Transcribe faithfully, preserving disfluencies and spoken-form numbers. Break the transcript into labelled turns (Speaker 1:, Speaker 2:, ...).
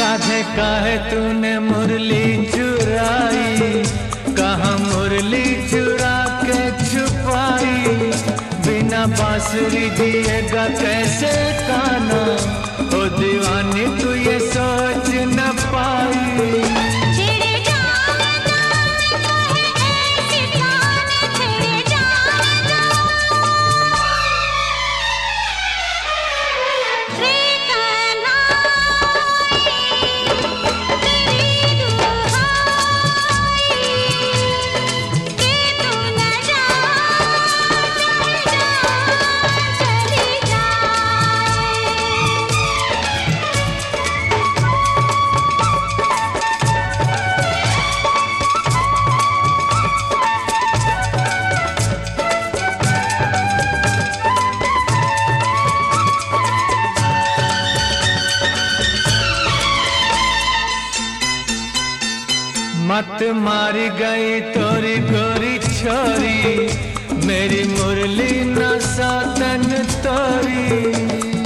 Speaker 1: राधे काहे तूने मुरली चुराई, कहाँ मुरली चुरा के छुपाई। बिना बांसुरी जिएगा कैसे कान्हा, ओ दीवानी तू ये सोच न पाई। मत मारी गई तोरी गोरी छोरी, मेरी मुरली न सातन तोरी।